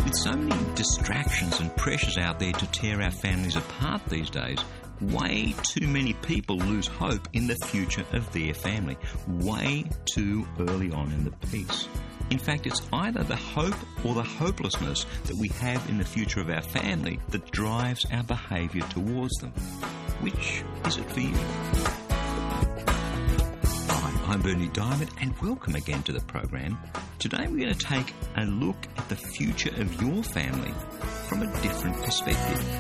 With so many distractions and pressures out there to tear our families apart these days, way too many people lose hope in the future of their family, way too early on in the piece. In fact, it's either the hope or the hopelessness that we have in the future of our family that drives our behaviour towards them. Which is it for you? Hi, I'm Bernie Diamond, and welcome again to the program. Today we're going to take a look at the future of your family from a different perspective.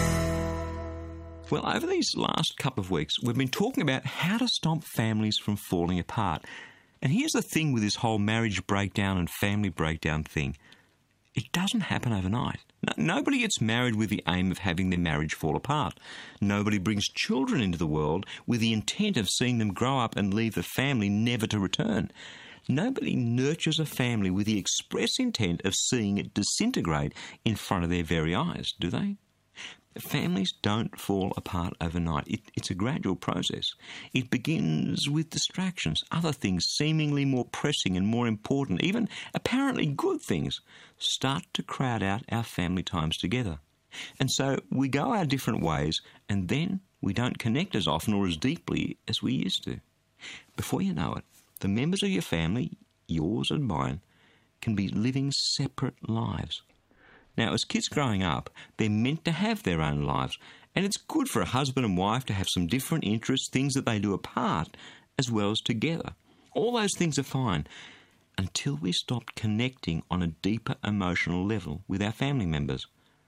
Well, over these last couple of weeks, we've been talking about how to stop families from falling apart. And here's the thing with this whole marriage breakdown and family breakdown thing. It doesn't happen overnight. Nobody gets married with the aim of having their marriage fall apart. Nobody brings children into the world with the intent of seeing them grow up and leave the family never to return. Nobody nurtures a family with the express intent of seeing it disintegrate in front of their very eyes, do they? Families don't fall apart overnight. It's a gradual process. It begins with distractions, other things seemingly more pressing and more important, even apparently good things, start to crowd out our family times together. And so we go our different ways, and then we don't connect as often or as deeply as we used to. Before you know it, the members of your family, yours and mine, can be living separate lives. Now, as kids growing up, they're meant to have their own lives, and it's good for a husband and wife to have some different interests, things that they do apart, as well as together. All those things are fine, until we stop connecting on a deeper emotional level with our family members.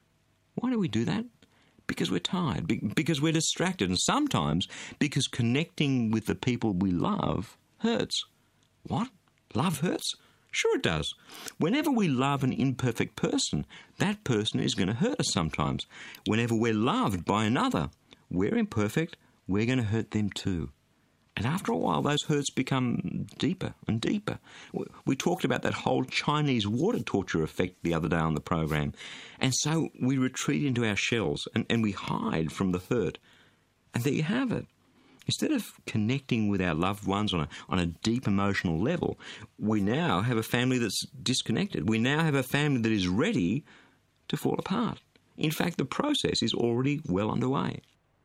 Why do we do that? Because we're tired, because we're distracted, and sometimes because connecting with the people we love hurts. What? Love hurts? Sure it does. Whenever we love an imperfect person, that person is going to hurt us sometimes. Whenever we're loved by another, we're imperfect, we're going to hurt them too. And after a while, those hurts become deeper and deeper. We talked about that whole Chinese water torture effect the other day on the program. And so we retreat into our shells and we hide from the hurt. And there you have it. Instead of connecting with our loved ones on a deep emotional level, we now have a family that's disconnected. We now have a family that is ready to fall apart. In fact, the process is already well underway.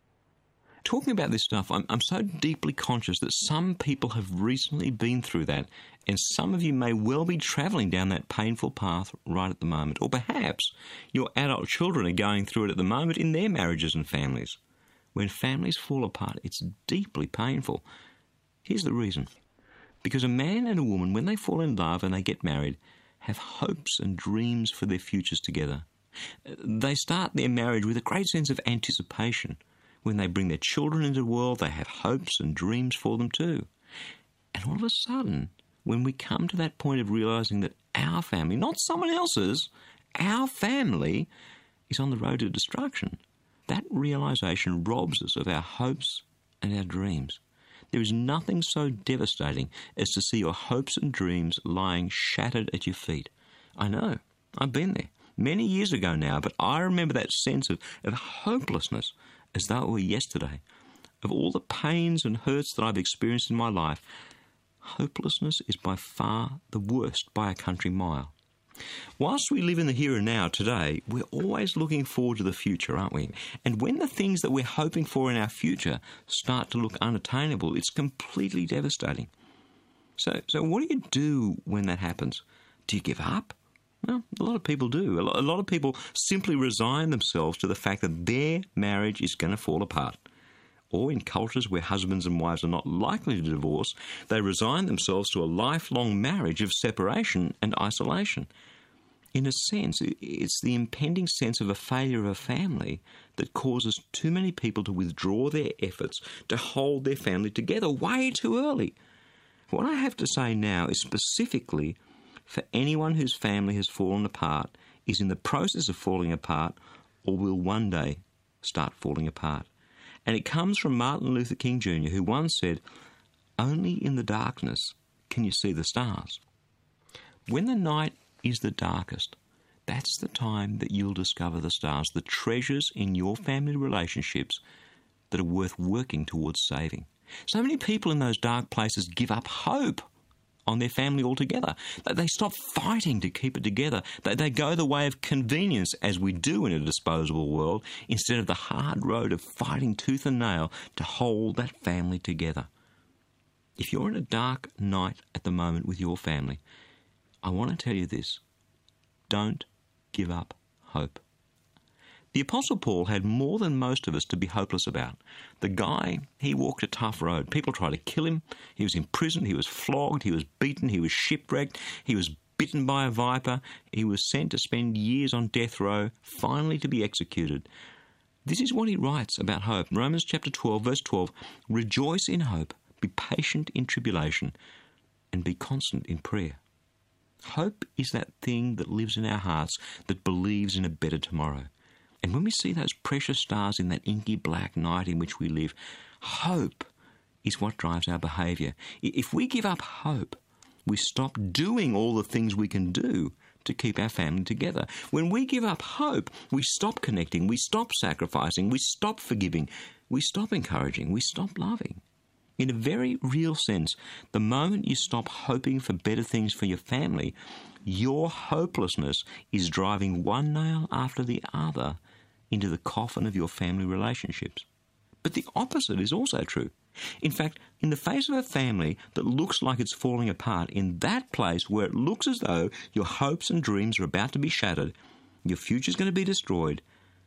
Talking about this stuff, I'm so deeply conscious that some people have recently been through that, and some of you may well be travelling down that painful path right at the moment. Or perhaps your adult children are going through it at the moment in their marriages and families. When families fall apart, it's deeply painful. Here's the reason. Because a man and a woman, when they fall in love and they get married, have hopes and dreams for their futures together. They start their marriage with a great sense of anticipation. When they bring their children into the world, they have hopes and dreams for them too. And all of a sudden, when we come to that point of realising that our family, not someone else's, our family is on the road to destruction, that realisation robs us of our hopes and our dreams. There is nothing so devastating as to see your hopes and dreams lying shattered at your feet. I know, I've been there many years ago now, but I remember that sense of hopelessness as though it were yesterday. Of all the pains and hurts that I've experienced in my life, hopelessness is by far the worst by a country mile. Whilst we live in the here and now today, we're always looking forward to the future, aren't we? And when the things that we're hoping for in our future start to look unattainable, it's completely devastating. So what do you do when that happens? Do you give up? Well, a lot of people do. A lot of people simply resign themselves to the fact that their marriage is going to fall apart. Or in cultures where husbands and wives are not likely to divorce, they resign themselves to a lifelong marriage of separation and isolation. In a sense, it's the impending sense of a failure of a family that causes too many people to withdraw their efforts to hold their family together way too early. What I have to say now is specifically for anyone whose family has fallen apart, is in the process of falling apart, or will one day start falling apart. And it comes from Martin Luther King Jr., who once said, "Only in the darkness can you see the stars." When the night is the darkest, that's the time that you'll discover the stars, the treasures in your family relationships that are worth working towards saving. So many people in those dark places give up hope. on their family altogether. They stop fighting to keep it together. They go the way of convenience, as we do in a disposable world, instead of the hard road of fighting tooth and nail to hold that family together. If you're in a dark night at the moment with your family, I want to tell you this: don't give up hope. The Apostle Paul had more than most of us to be hopeless about. The guy, he walked a tough road. People tried to kill him. He was imprisoned. He was flogged. He was beaten. He was shipwrecked. He was bitten by a viper. He was sent to spend years on death row, finally to be executed. This is what he writes about hope. Romans chapter 12, verse 12, "Rejoice in hope, be patient in tribulation, and be constant in prayer." Hope is that thing that lives in our hearts that believes in a better tomorrow. And when we see those precious stars in that inky black night in which we live, hope is what drives our behaviour. If we give up hope, we stop doing all the things we can do to keep our family together. When we give up hope, we stop connecting, we stop sacrificing, we stop forgiving, we stop encouraging, we stop loving. In a very real sense, the moment you stop hoping for better things for your family, your hopelessness is driving one nail after the other into the coffin of your family relationships. But the opposite is also true. In fact, in the face of a family that looks like it's falling apart, in that place where it looks as though your hopes and dreams are about to be shattered, your future's going to be destroyed,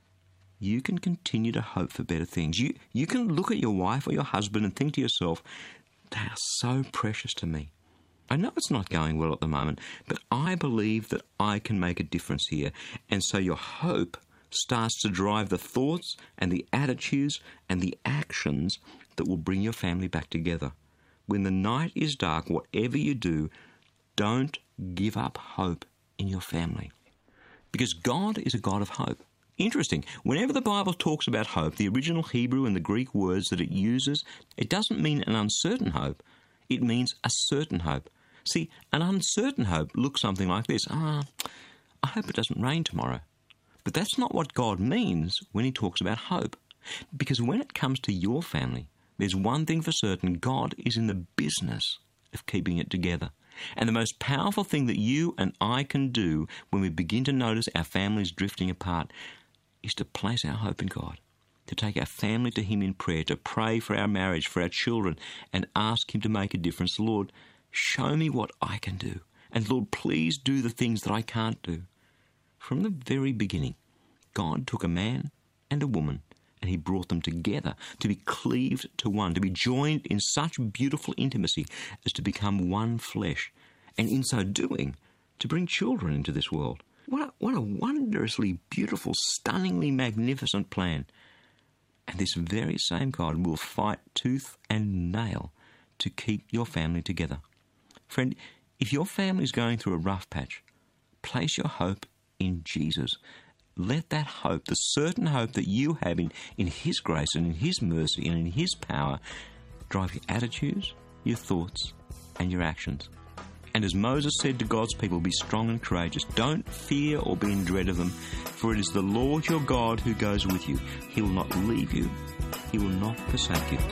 you can continue to hope for better things. You can look at your wife or your husband and think to yourself, they are so precious to me. I know it's not going well at the moment, but I believe that I can make a difference here. And so your hope starts to drive the thoughts and the attitudes and the actions that will bring your family back together. When the night is dark, whatever you do, don't give up hope in your family. Because God is a God of hope. Interesting, whenever the Bible talks about hope, the original Hebrew and the Greek words that it uses, it doesn't mean an uncertain hope. It means a certain hope. See, an uncertain hope looks something like this. I hope it doesn't rain tomorrow. But that's not what God means when he talks about hope. Because when it comes to your family, there's one thing for certain: God is in the business of keeping it together. And the most powerful thing that you and I can do when we begin to notice our families drifting apart is to place our hope in God, to take our family to him in prayer, to pray for our marriage, for our children, and ask him to make a difference. Lord, show me what I can do. And Lord, please do the things that I can't do. From the very beginning, God took a man and a woman and he brought them together to be cleaved to one, to be joined in such beautiful intimacy as to become one flesh. And in so doing, to bring children into this world. What a wondrously beautiful, stunningly magnificent plan. And this very same God will fight tooth and nail to keep your family together. Friend, if your family is going through a rough patch, place your hope in Jesus. Let that hope, the certain hope that you have in his grace and in his mercy and in his power, drive your attitudes, your thoughts, and your actions. And as Moses said to God's people, be strong and courageous. Don't fear or be in dread of them, for it is the Lord your God who goes with you. He will not leave you. He will not forsake you.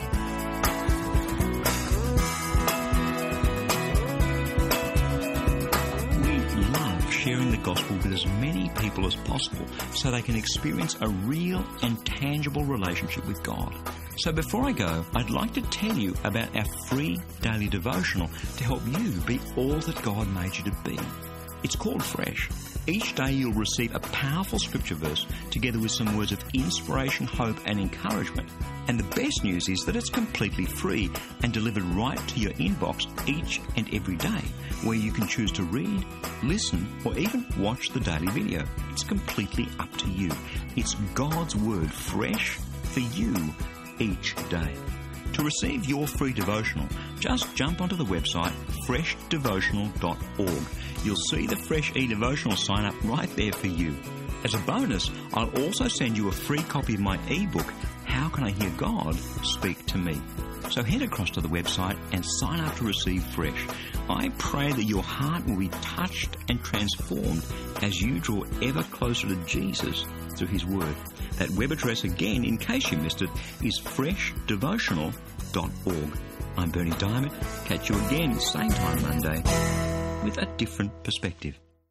Sharing the gospel with as many people as possible so they can experience a real and tangible relationship with God. So before I go, I'd like to tell you about our free daily devotional to help you be all that God made you to be. It's called Fresh. Each day you'll receive a powerful scripture verse together with some words of inspiration, hope and encouragement. And the best news is that it's completely free and delivered right to your inbox each and every day, where you can choose to read, listen or even watch the daily video. It's completely up to you. It's God's Word fresh for you each day. To receive your free devotional, just jump onto the website freshdevotional.org. You'll see the Fresh eDevotional sign up right there for you. As a bonus, I'll also send you a free copy of my ebook, How Can I Hear God Speak to Me? So head across to the website and sign up to receive Fresh. I pray that your heart will be touched and transformed as you draw ever closer to Jesus through his Word. That web address again, in case you missed it, is freshdevotional.org. familylifecoach.org. I'm Bernie Diamond. Catch you again, same time Monday, with a different perspective.